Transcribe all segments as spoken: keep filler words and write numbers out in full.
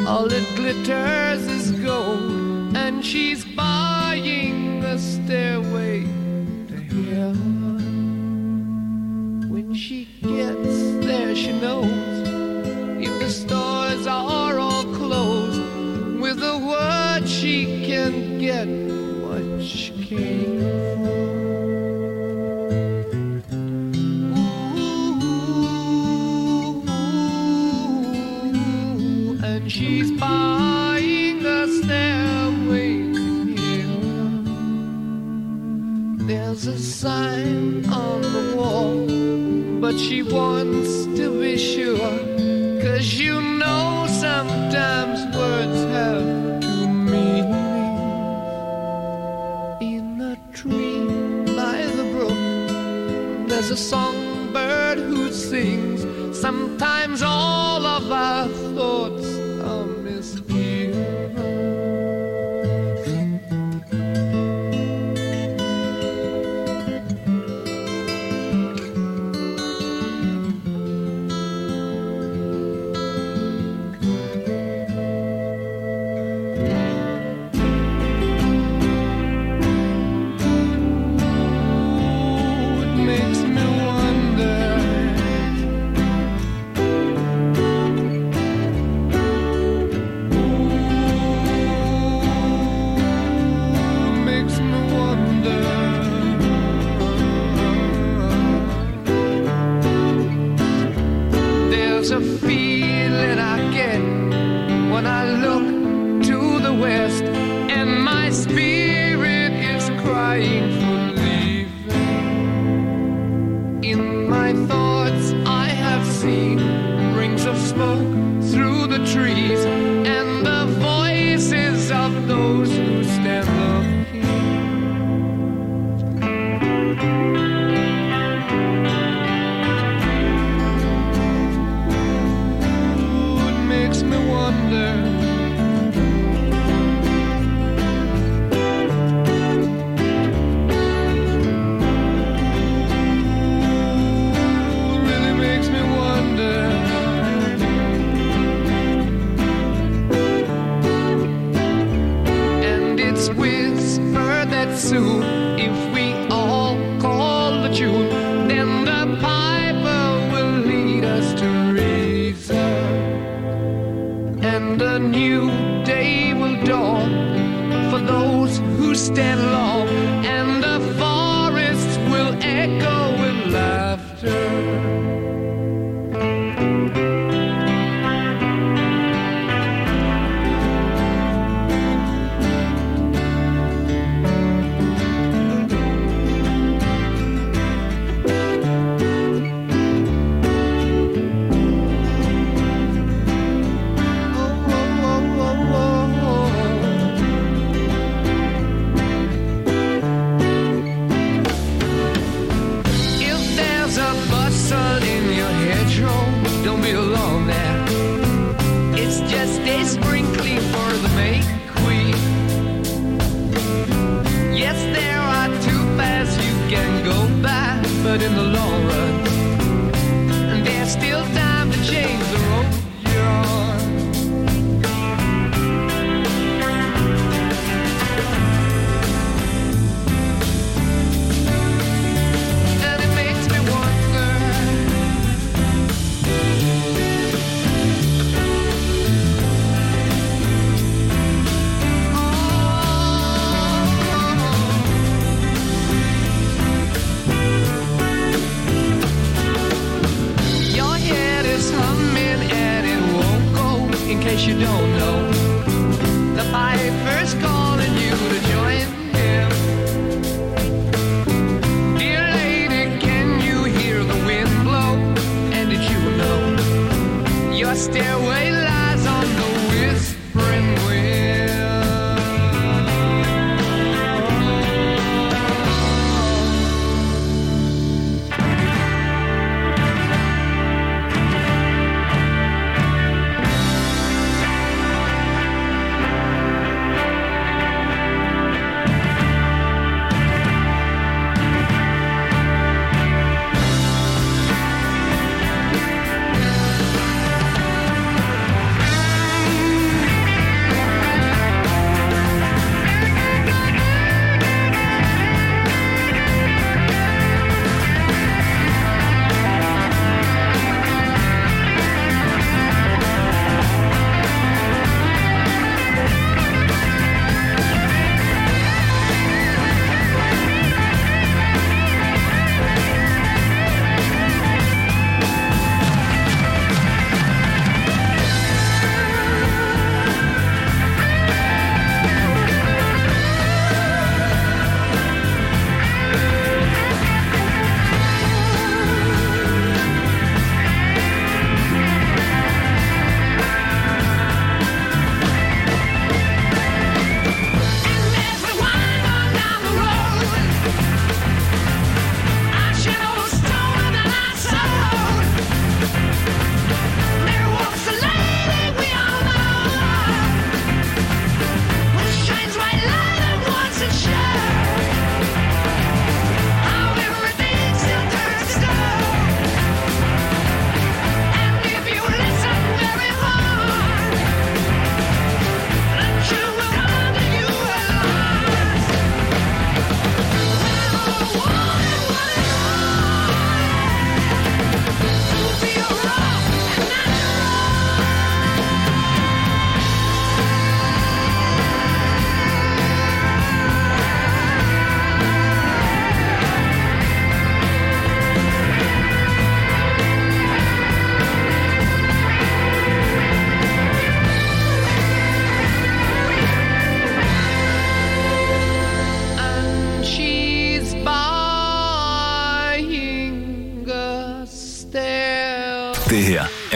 All that glitters is gold, and she's buying a stairway to heaven. When she gets there, she knows if the stores are all closed, with a word she can get what she came for. She's buying a stairway here. There's a sign on the wall, but she wants to be sure, 'cause you know sometimes words have two meanings. In a tree by the brook, there's a songbird who sings. Sometimes all of our thoughts are misgiven. A feeling I get when I look to the west, and my spirit is crying for leaving. In my thoughts I have seen rings of smoke through the trees, and the voices of those who stand looking. Soon, if we all call the tune, then the piper will lead us to reason, and a new day will dawn for those who stand long, and the forests will echo with laughter. But in the long run, there's still time to change the road you're on. And it makes me wonder, in case you don't know, the piper's calling you to join him. Dear lady, can you hear the wind blow? And did you know your stairway lies on the whispering wind?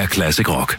er Classic Rock.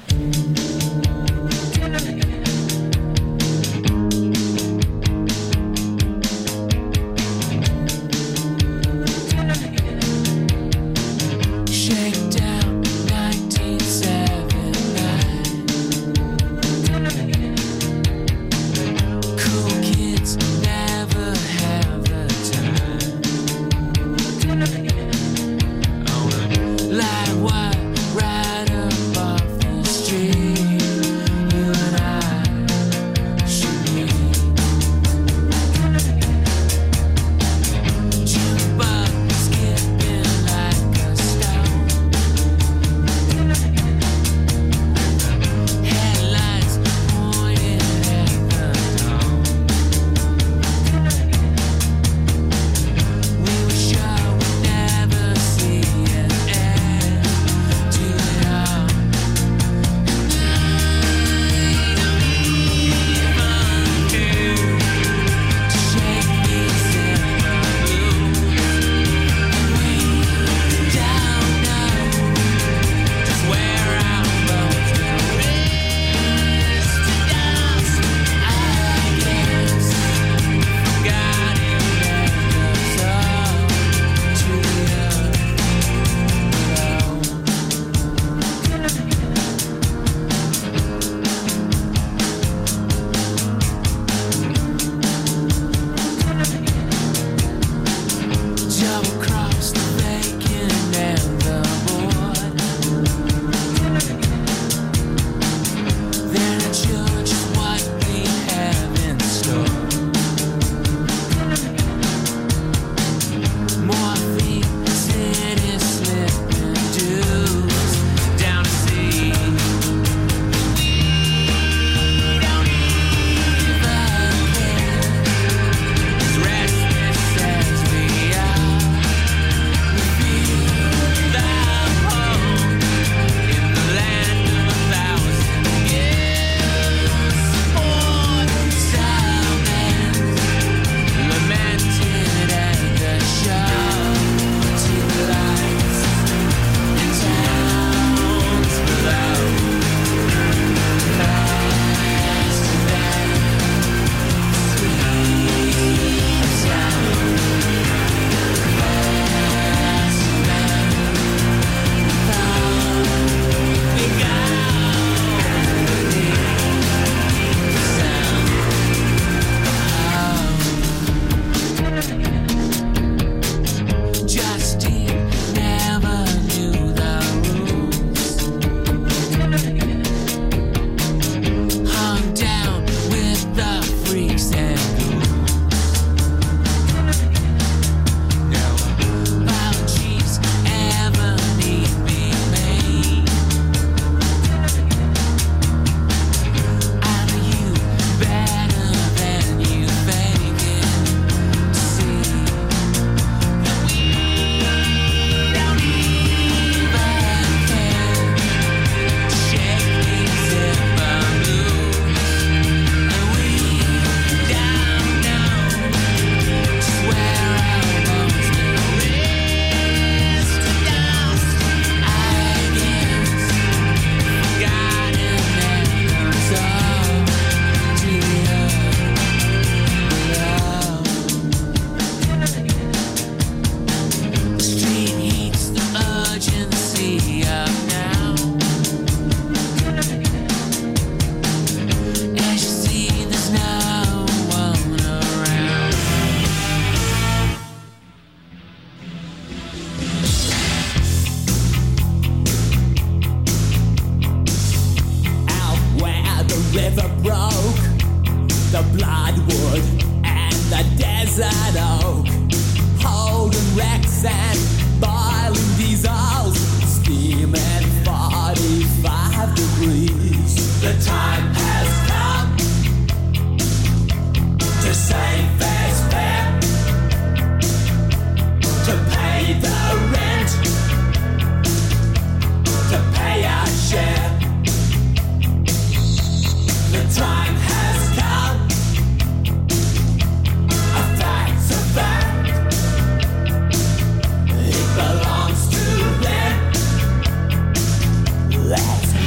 Let's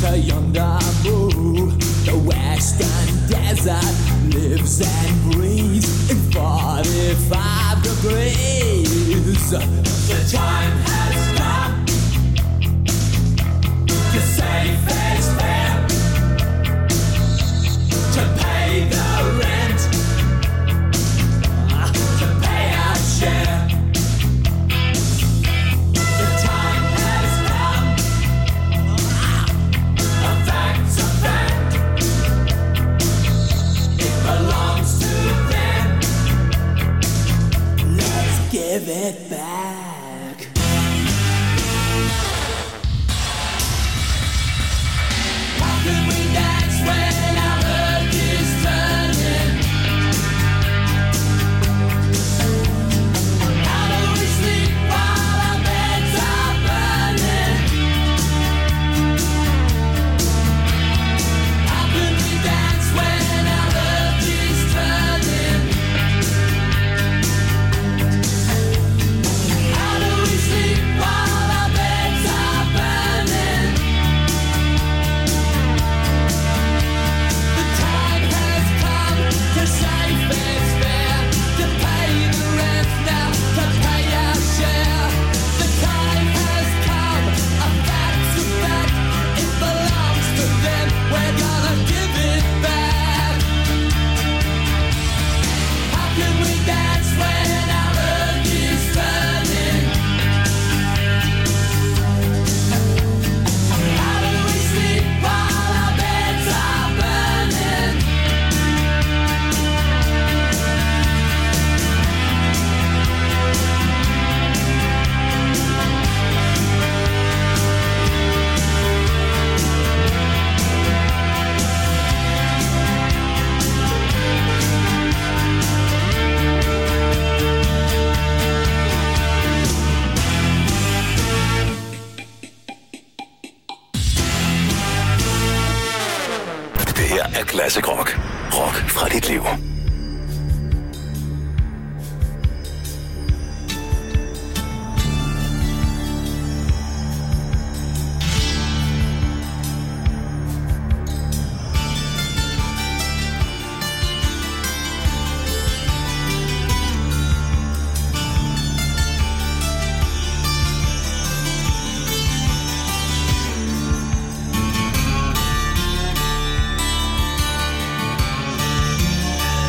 to yonder moon. The western desert lives and breathes in forty-five degrees. The time has come to say fair's fair, to pay the rent, to pay our share. The time has come, a fact's a fact, it belongs to them. Let's give it back. How can we dance when our earth is turning? How do we sleep while our beds are burning? How can we dance when our earth is turning? How do we sleep while our beds are burning? The time has come to say fair's fair, to pay the rent now, to pay our share. The time has come, a fact's a fact, it belongs to them, we're gonna give it back. How can we dance when our earth is turning? How do we sleep while our beds are burning? Det her er Classic Rock. Rock fra dit liv. How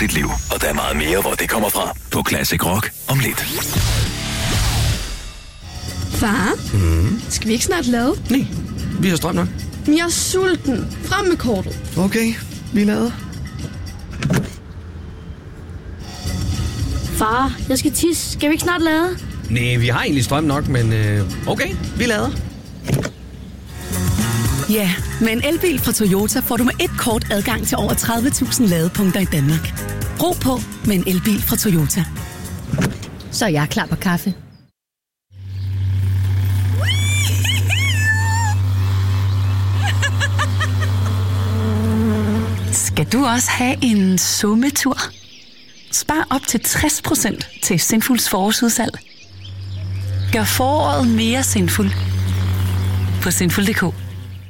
dit liv. Og der er meget mere, hvor det kommer fra på Classic Rock om lidt. Far, mm. skal vi ikke snart lade? Nej, vi har strøm nok. Jeg er sulten. Frem med kortet. Okay, vi lader. Far, jeg skal tisse. Skal vi ikke snart lade? Nej, vi har egentlig strøm nok, men øh, okay, vi lader. Ja, med en elbil fra Toyota får du med et kort adgang til over tredive tusind ladepunkter i Danmark. Brug på med en elbil fra Toyota. Så er jeg klar på kaffe. Skal du også have en sommetur? Spar op til tres procent til Sinfuls forårsudsalg. Gør foråret mere sinful på sinful punktum d k.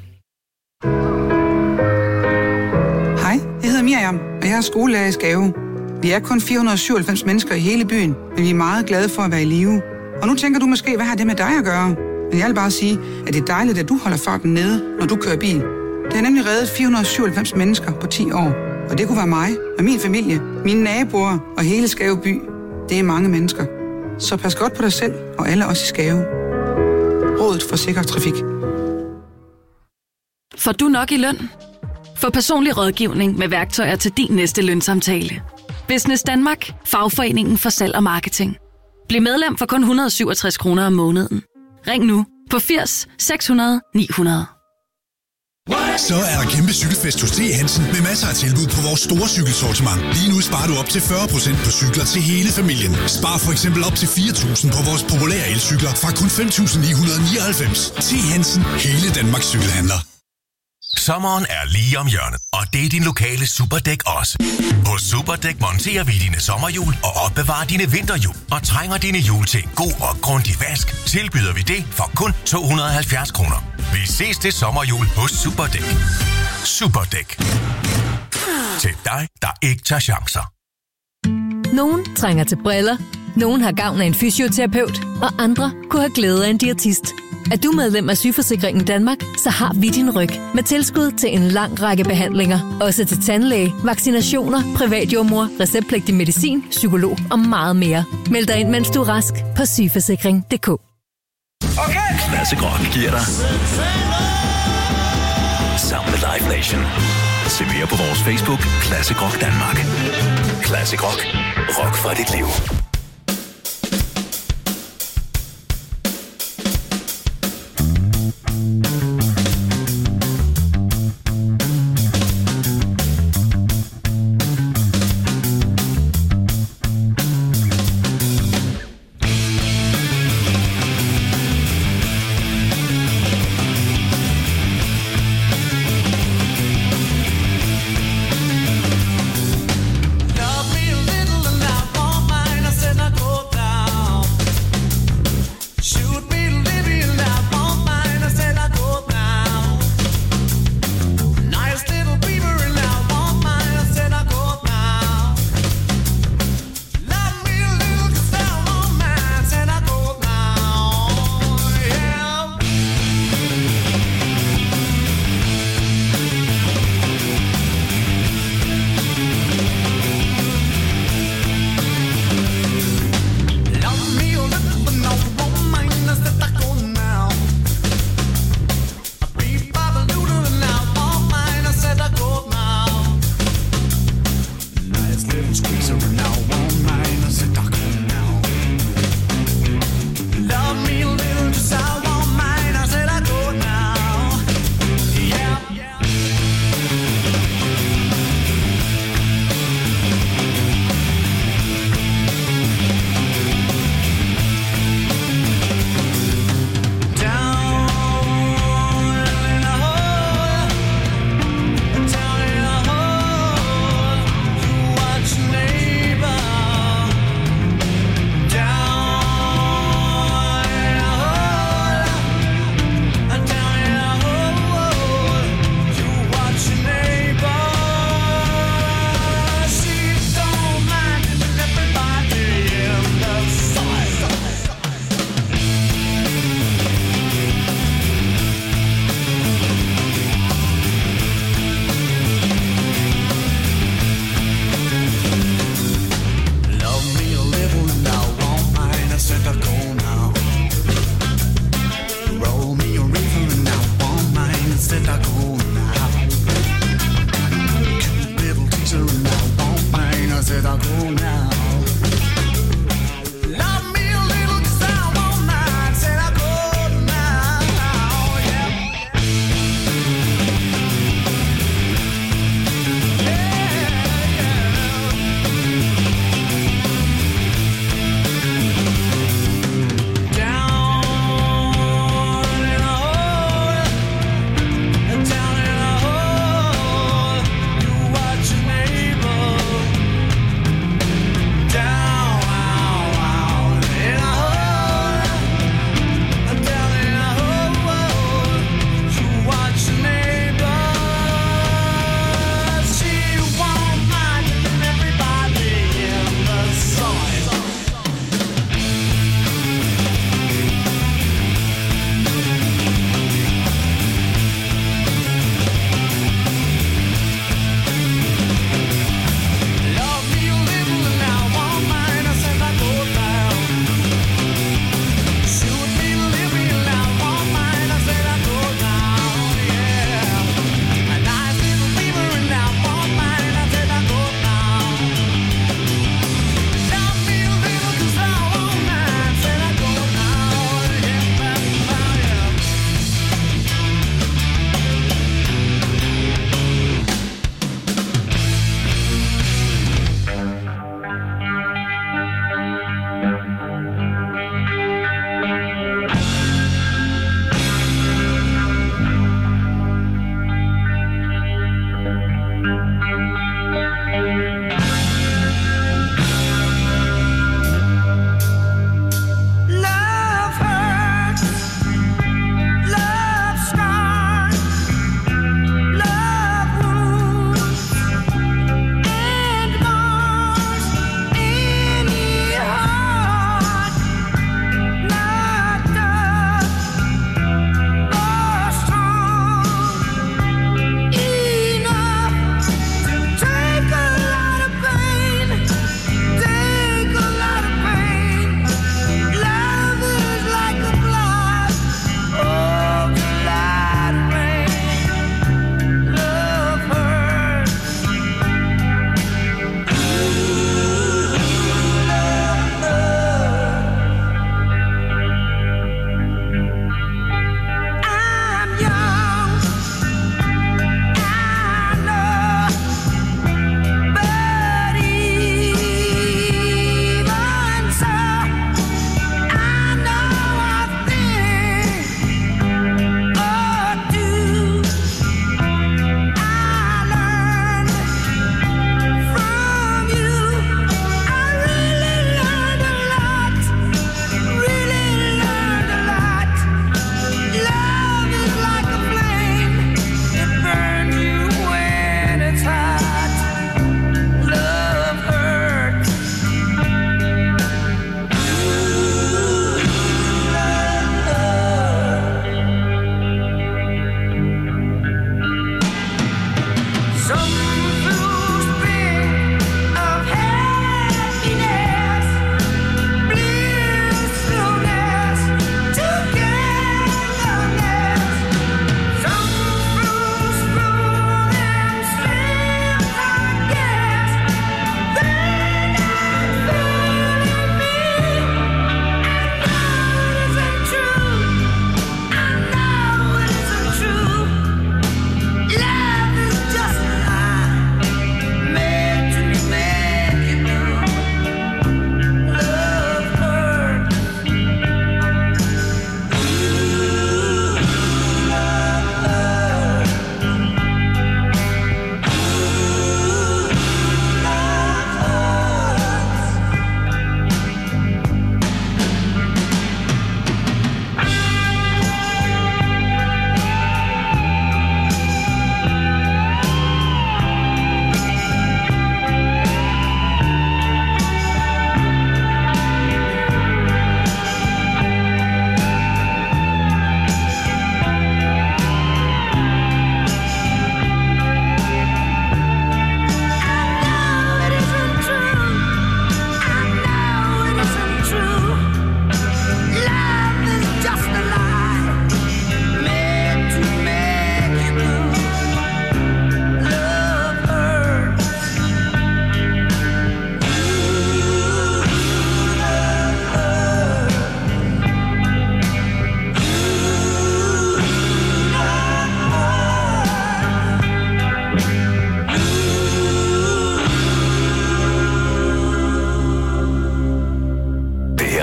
Hej, jeg hedder Miriam, og jeg er skolelærer i Skave. Vi er kun fire hundrede og syvoghalvfems mennesker i hele byen, men vi er meget glade for at være i live. Og nu tænker du måske, hvad har det med dig at gøre? Men jeg vil bare sige, at det er dejligt, at du holder farten nede, når du kører bil. Det har nemlig reddet fire hundrede og syvoghalvfems mennesker på ti år. Og det kunne være mig og min familie, mine naboer og hele Skave by. Det er mange mennesker. Så pas godt på dig selv og alle os i Skave. Rådet for sikker trafik. Får du nok i løn? Få personlig rådgivning med værktøjer til din næste lønsamtale. Business Danmark, fagforeningen for salg og marketing. Bliv medlem for kun et hundrede og syvogtres kroner om måneden. Ring nu på firs seks hundrede ni hundrede. Så er der kæmpe cykelfest hos T. Hansen med masser af tilbud på vores store cykelsortiment. Lige nu sparer du op til fyrre procent på cykler til hele familien. Spar for eksempel op til fire tusind på vores populære elcykler fra kun fem tusind ni hundrede og nioghalvfems. T. Hansen, hele Danmarks cykelhandler. Sommeren er lige om hjørnet, og det er din lokale Superdæk også. Hos Superdæk monterer vi dine sommerhjul og opbevarer dine vinterhjul. Og trænger dine hjul til en god og grundig vask, tilbyder vi det for kun to hundrede og halvfjerds kroner. Vi ses til sommerhjul hos Superdæk. Superdæk. Til dig, der ikke tager chancer. Nogen trænger til briller, nogen har gavn af en fysioterapeut, og andre kunne have glæde af en diætist. Er du medlem af Sygeforsikringen Danmark, så har vi din ryg med tilskud til en lang række behandlinger. Også til tandlæge, vaccinationer, privatjordmor, receptpligtig medicin, psykolog og meget mere. Meld dig ind, mens du er rask på sygeforsikring punktum d k. Okay. Classic Rock giver dig sammen med Live Nation. Se mere på vores Facebook, Classic Rock Danmark. Classic Rock. Rock for dit liv. Love me a little and I won't mind.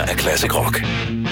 her er Classic Rock.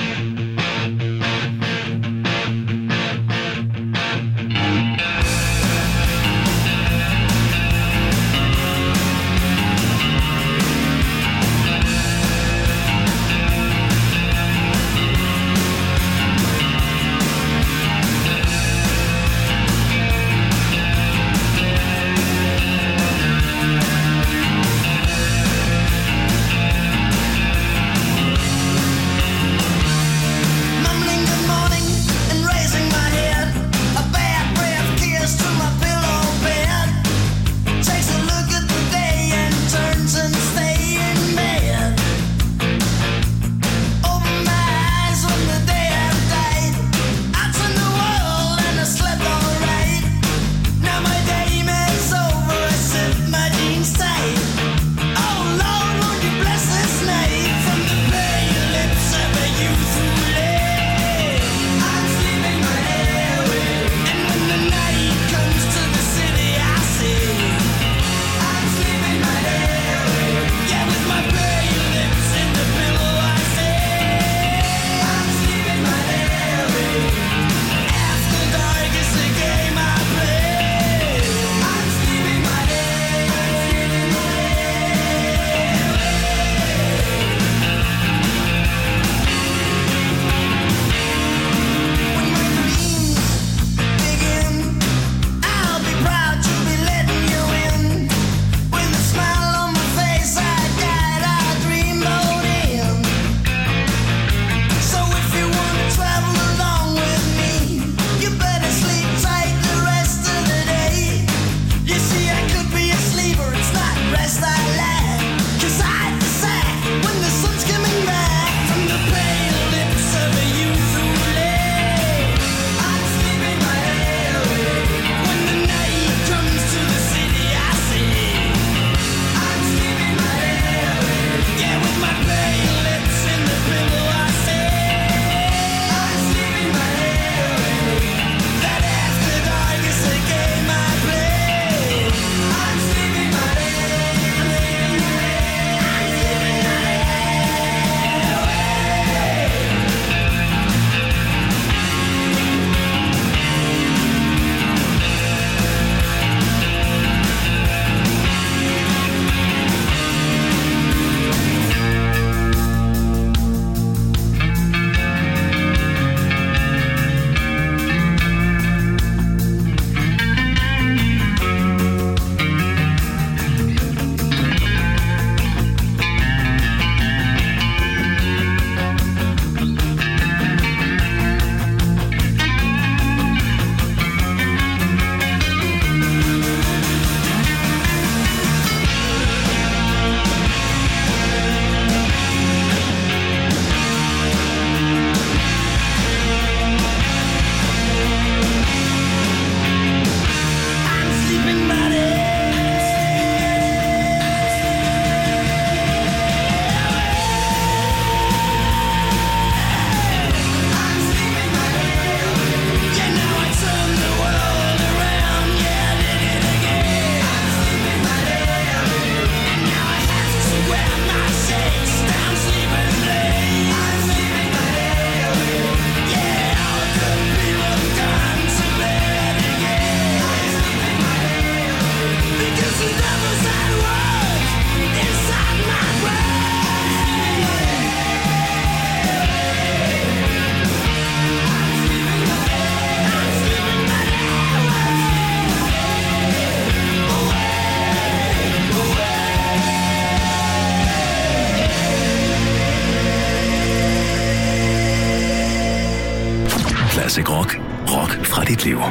Classic Rock. Rock fra dit liv.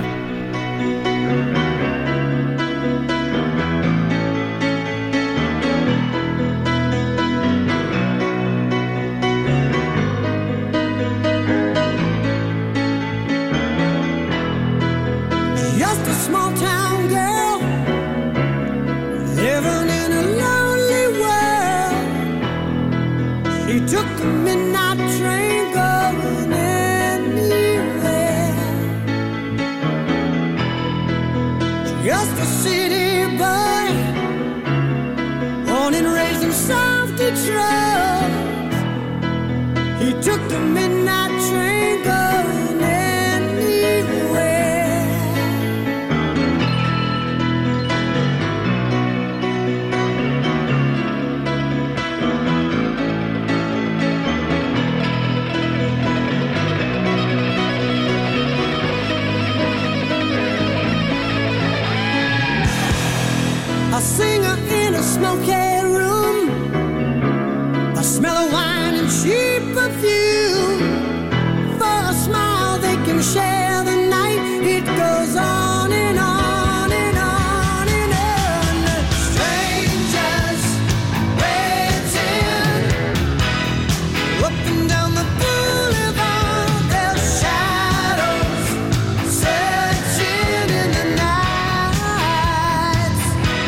Just a small town girl living in a lonely world. She took the midnight train going anywhere. Just a city boy, born and raised in South Detroit. He took the midnight train going anywhere. A singer in a smoky room, a smell of wine and cheap perfume. For a smile they can share the night. It goes on and on and on and on. Strangers waiting up and down the boulevard. Their shadows searching in the night.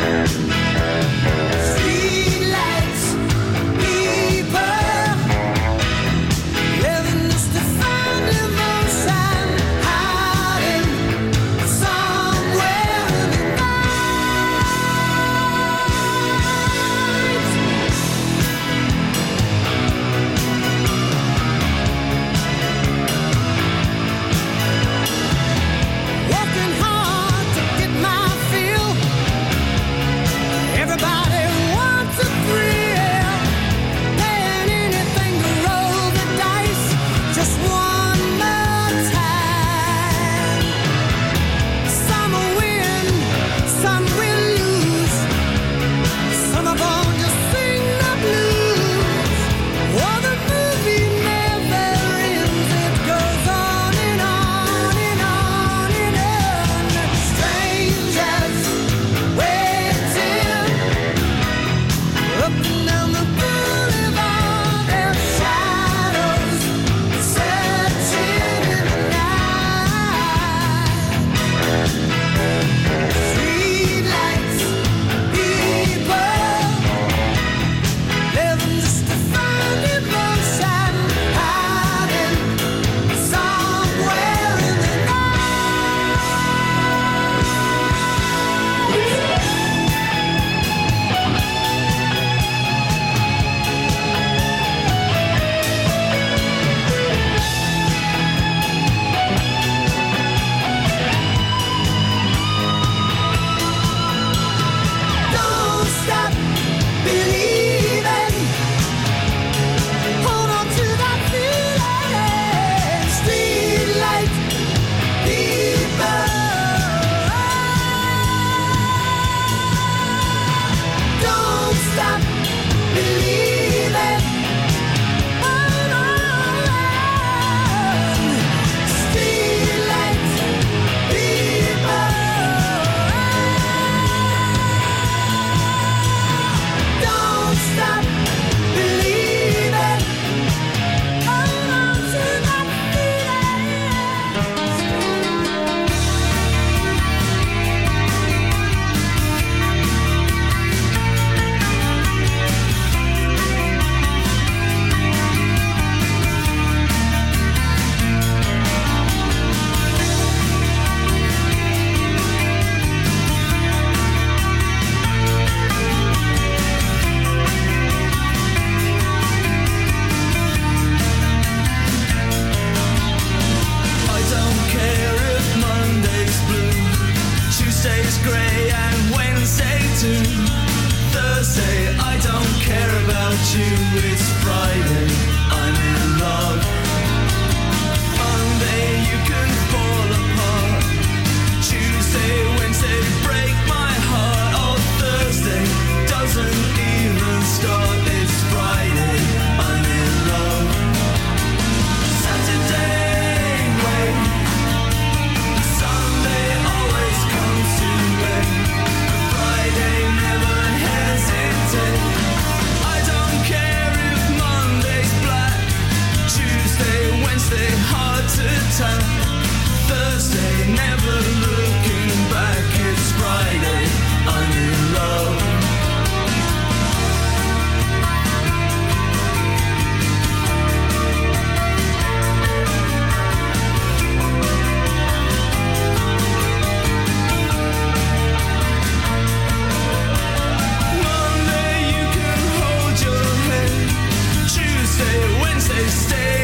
Streetlights, people living just to find emotion, hiding somewhere in the night. Working hard to get my fill. Everybody wants a thrill, paying anything to roll the dice just one more time. Some will win, some will lose, some are born to sing the blues. Oh, the movie never ends, it goes on and on and on and on. Strangers waiting up and down the boulevard, their shadows searching in the night. Streetlights, people living just to find emotion, hiding somewhere in the Don't stop believing. Hold on to that feeling. Streetlight people. Don't stop believing. Hold on. Streetlight people. Don't stop believing. Hold on to that I don't care if Monday's blue, Tuesday's grey and Wednesday too. Thursday, I don't care about you. It's Friday, I'm in love. Monday, you can fall apart. Tuesday, Wednesday, break my heart. Oh, Thursday doesn't even start. It's Friday, I'm in love. Saturday, wait. Sunday always comes too late. Friday never hesitate. I don't care if Monday's black. Tuesday, Wednesday, hard to tell. Thursday, never looking back. It's Friday, I'm in love. Monday, you can hold your head. Tuesday, Wednesday, stay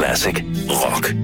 Classic Rock.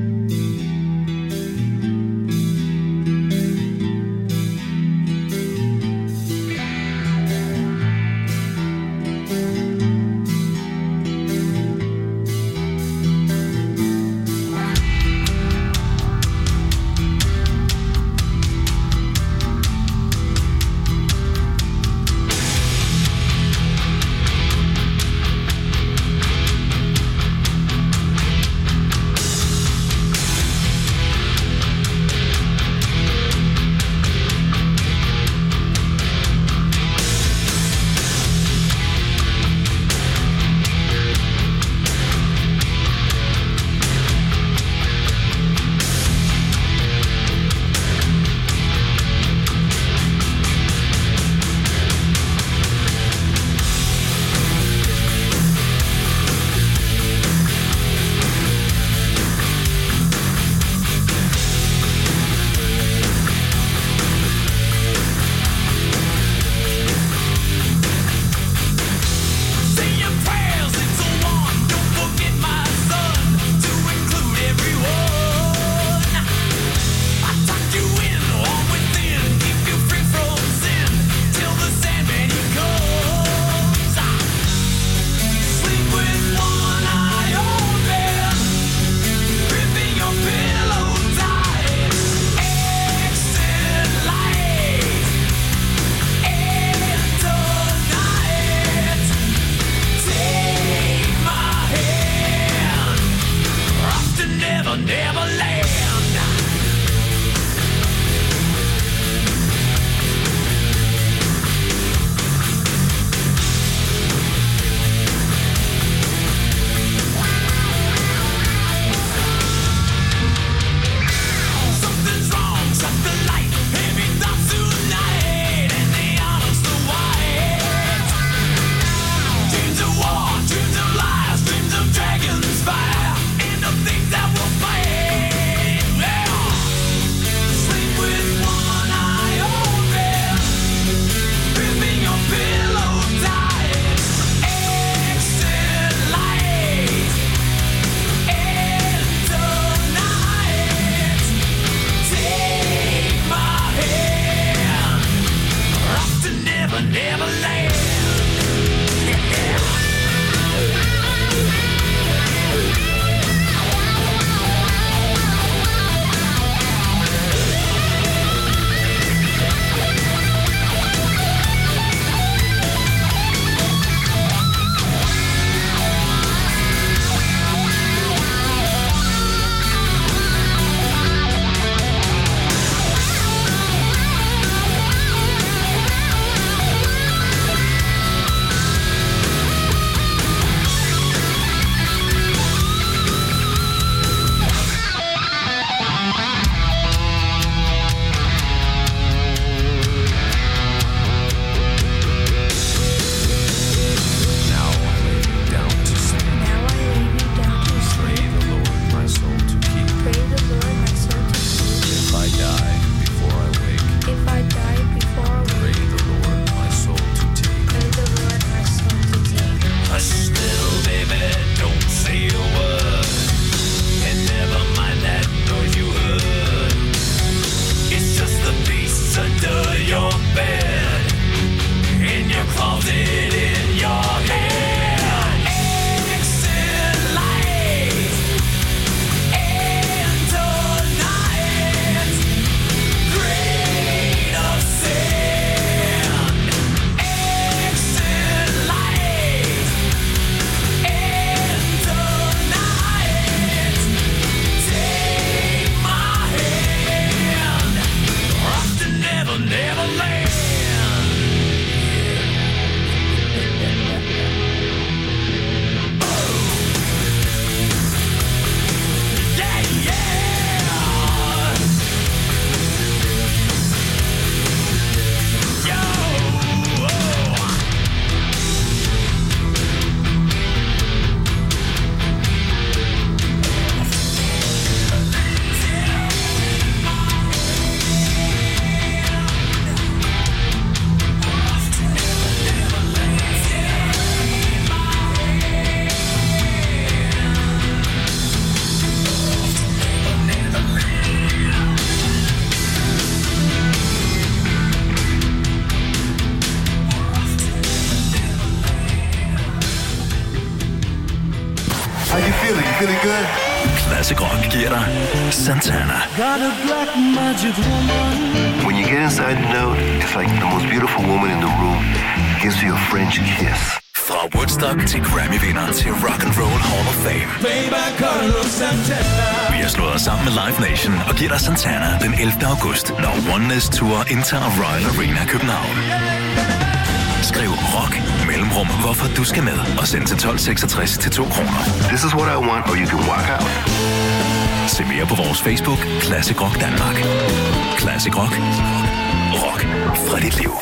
feeling good? Classic Rock giver dig Santana. Got a black magic woman. When you get inside the note, it's like the most beautiful woman in the room gives you a French kiss. Fra Woodstock til Grammy-vinder til Rock and Roll Hall of Fame. Baby, Carlos Santana. Vi har slået os sammen med Live Nation og giver dig Santana den ellevte august, når Oneness Tour indtager Royal Arena København. Skriv rock mellemrum, hvorfor du skal med, og send til tolv seksogtres til to kroner. This is what I want, or you can walk out. Se mere på vores Facebook, Classic Rock Danmark. Classic Rock. Rock fra dit liv.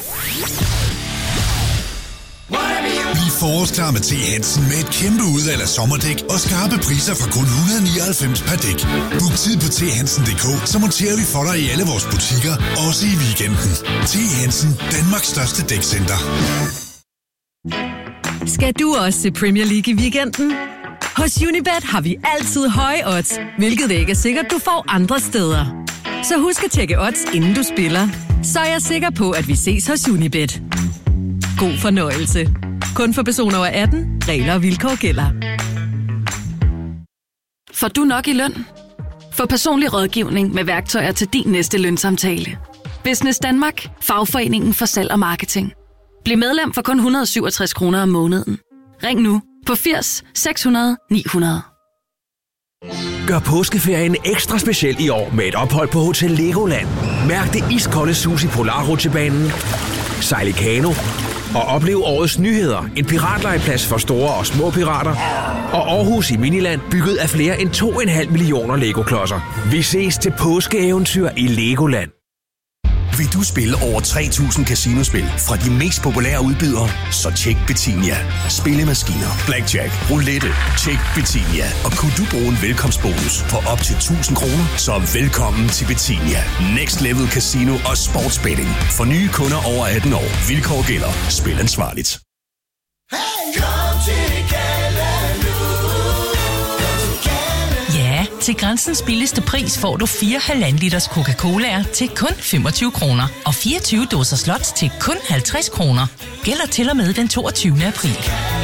Bliv forårsklar med T. Hansen med et kæmpe udvalg af sommerdæk og skarpe priser fra kun et hundrede og nioghalvfems per dæk. Book tid på t hansen punktum d k, så monterer vi for dig i alle vores butikker, også i weekenden. T. Hansen, Danmarks største dækcenter. Skal du også se Premier League i weekenden? Hos Unibet har vi altid høje odds, hvilket ikke er sikkert, du får andre steder. Så husk at tjekke odds, inden du spiller. Så er jeg sikker på, at vi ses hos Unibet. God fornøjelse. Kun for personer over atten. Regler og vilkår gælder. Får du nok i løn? Få personlig rådgivning med værktøjer til din næste lønsamtale. Business Danmark. Fagforeningen for salg og marketing. Bliv medlem for kun et hundrede og syvogtres kroner om måneden. Ring nu på firs seks hundrede ni hundrede. Gør påskeferien ekstra speciel i år med et ophold på Hotel Legoland. Mærk det iskolde sus i Polarrutsjebanen, sejl i kano og oplev årets nyheder. En piratlejeplads for store og små pirater. Og Aarhus i Miniland, bygget af flere end to komma fem millioner Lego-klodser. Vi ses til påskeeventyr i Legoland. Vil du spille over tre tusind casinospil fra de mest populære udbydere? Så tjek Betinia. Spillemaskiner, blackjack, roulette, tjek Betinia. Og kunne du bruge en velkomstbonus på op til tusind kroner? Så velkommen til Betinia. Next Level Casino og Sportsbetting. For nye kunder over atten år. Vilkår gælder. Spil ansvarligt. Ja, til Grænsens billigste pris får du fire halvanden liters Coca-Colaer til kun femogtyve kroner. Og fireogtyve dåser slots til kun halvtreds kroner. Gælder til og med den toogtyvende april.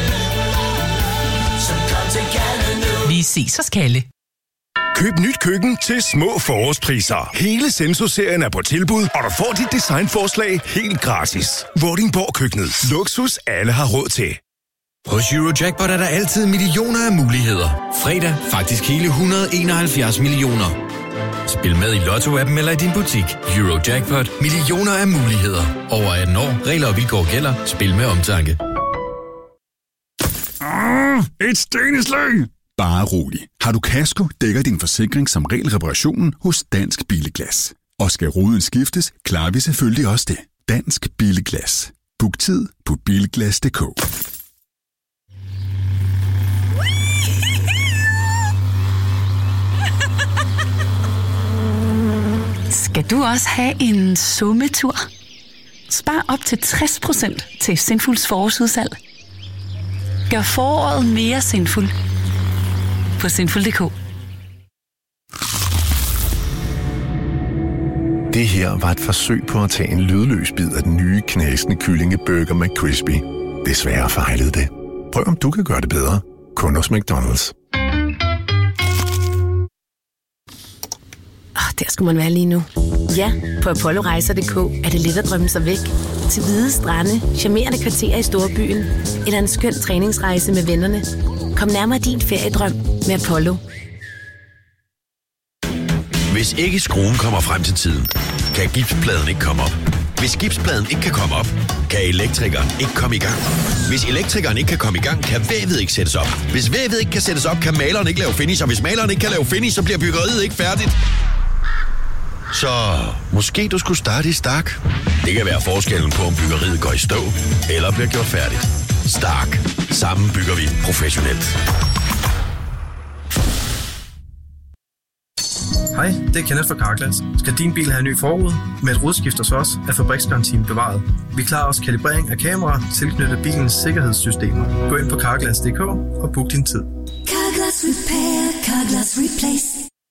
Vi ses hos Kalle. Køb nyt køkken til små forårspriser. Hele Senso-serien er på tilbud, og du får dit designforslag helt gratis. Vordingborg Køkkenet. Luksus alle har råd til. Hos Eurojackpot er der altid millioner af muligheder. Fredag faktisk hele et hundrede og enoghalvfjerds millioner. Spil med i Lotto-appen eller i din butik. Eurojackpot. Millioner af muligheder. Over atten år. Regler og vilkår gælder. Spil med omtanke. Ah, et steneslag! Bare rolig. Har du kasko, dækker din forsikring som regel reparationen hos Dansk Billeglas. Og skal ruden skiftes, klarer vi selvfølgelig også det. Dansk Billeglas. Book tid på bilglas punktum d k. Skal du også have en sommetur? Spar op til tres procent til Sinfuls forårsudsalg. Gør foråret mere sinful på sinful punktum d k. Det her var et forsøg på at tage en lydløs bid af den nye knasende kyllingeburger McCrispy. Desværre fejlede det. Prøv om du kan gøre det bedre. Kun hos McDonald's. Oh, der skulle man være lige nu. Ja, på apollorejser punktum d k er det let at drømme sig væk. Til hvide strande, charmerende kvarterer i storbyen, eller en skøn træningsrejse med vennerne. Kom nærmere din feriedrøm med Apollo. Hvis ikke skruen kommer frem til tiden, kan gipspladen ikke komme op. Hvis gipspladen ikke kan komme op, kan elektrikeren ikke komme i gang. Hvis elektrikeren ikke kan komme i gang, kan vævet ikke sættes op. Hvis vævet ikke kan sættes op, kan maleren ikke lave finish. Og hvis maleren ikke kan lave finish, så bliver byggeriet ikke færdigt. Så måske du skulle starte i Stark. Det kan være forskellen på, om byggeriet går i stå eller bliver gjort færdigt. Stark. Sammen bygger vi professionelt. Hej, det er Kenneth fra Carglass. Skal din bil have en ny forrude? Med et rodskift hos os er fabriksgarantien bevaret. Vi klarer også kalibrering af kameraer tilknyttet bilens sikkerhedssystemer. Gå ind på carglass punktum d k og book din tid. Carglass Repair, Carglass Replace.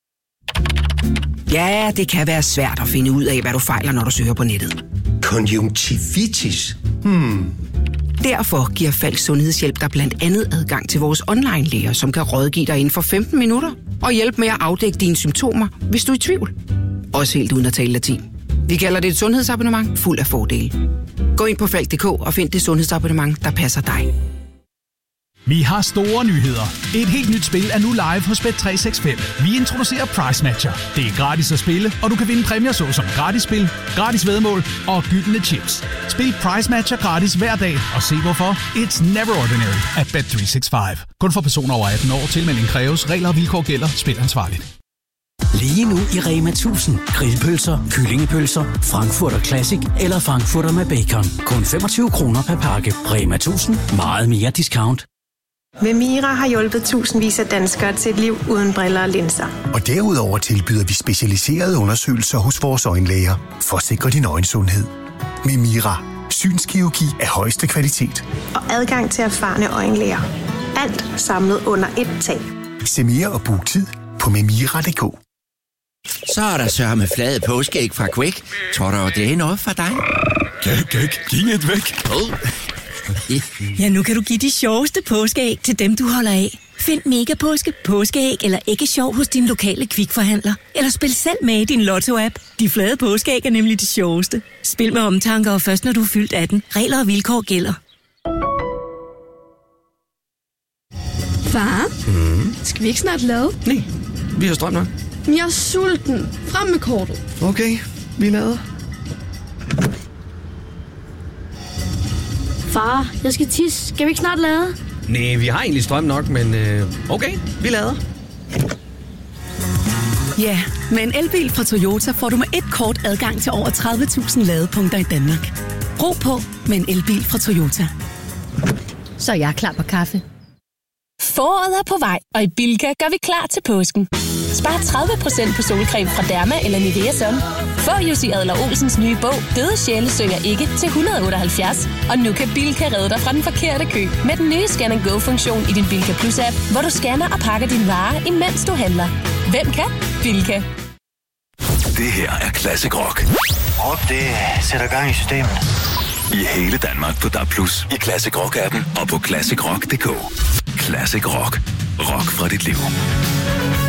Ja, det kan være svært at finde ud af, hvad du fejler, når du søger på nettet. Konjunktivitis? Hmm. Derfor giver Falk Sundhedshjælp dig blandt andet adgang til vores online-læger, som kan rådgive dig inden for femten minutter og hjælpe med at afdække dine symptomer, hvis du er i tvivl. Også helt uden at tale latin. Vi kalder det et sundhedsabonnement fuld af fordele. Gå ind på falk punktum d k og find det sundhedsabonnement, der passer dig. Vi har store nyheder. Et helt nyt spil er nu live hos Bet tre seks fem. Vi introducerer Price Matcher. Det er gratis at spille, og du kan vinde præmier såsom gratis spil, gratis væddemål og gyldne chips. Spil Price Matcher gratis hver dag, og se hvorfor. It's never ordinary at Bet tre seks fem. Kun for personer over atten år. Tilmelding kræves. Regler og vilkår gælder. Spil ansvarligt. Lige nu i Rema tusind. Grillpølser, kyllingepølser, Frankfurter Classic eller Frankfurter med bacon. Kun femogtyve kroner per pakke. Rema tusind. Meget mere discount. Memira har hjulpet tusindvis af danskere til et liv uden briller og linser. Og derudover tilbyder vi specialiserede undersøgelser hos vores øjenlæger for at sikre din øjensundhed. Memira. Synskirurgi af højeste kvalitet. Og adgang til erfarne øjenlæger. Alt samlet under et tag. Se mere og book tid på memira punktum d k. Så er der sørme flade påskeæg fra Quick. Tror du, det er noget for dig? Gæk, gæk, giv væk. Oh. Ja, nu kan du give de sjoveste påskeæg til dem, du holder af. Find Mega Påske, påskeæg eller æggesjov hos din lokale Kvikforhandler. Eller spil selv med i din Lotto-app. De flade påskeæg er nemlig de sjoveste. Spil med omtanke og først når du er fyldt atten. Regler og vilkår gælder. Far, Mm. skal vi ikke snart lade? Nej, vi har strøm nok. Jeg er sulten. Frem med kortet. Okay, vi lader. Far, jeg skal tisse. Skal vi ikke snart lade? Nej, vi har egentlig strøm nok, men øh, okay, vi lader. Ja, med en elbil fra Toyota får du med et kort adgang til over tredive tusind ladepunkter i Danmark. Brug på med en elbil fra Toyota. Så er jeg klar på kaffe. Foråret er på vej, og i Bilka gør vi klar til påsken. Spar tredive procent på solcreme fra Derma eller Nivea Sun. Få Jussi Adler Olsens nye bog, Døde sjæle synger ikke, til et hundrede og otteoghalvfjerds. Og nu kan Bilka redde dig fra den forkerte kø med den nye Scan and Go-funktion i din Bilka Plus-app, hvor du scanner og pakker dine varer, imens du handler. Hvem kan? Bilka. Det her er Classic Rock. Og det sætter gang i systemet. I hele Danmark på D A B plus, i Classic Rock-appen og på classic rock punktum d k. Classic Rock. Rock fra dit liv.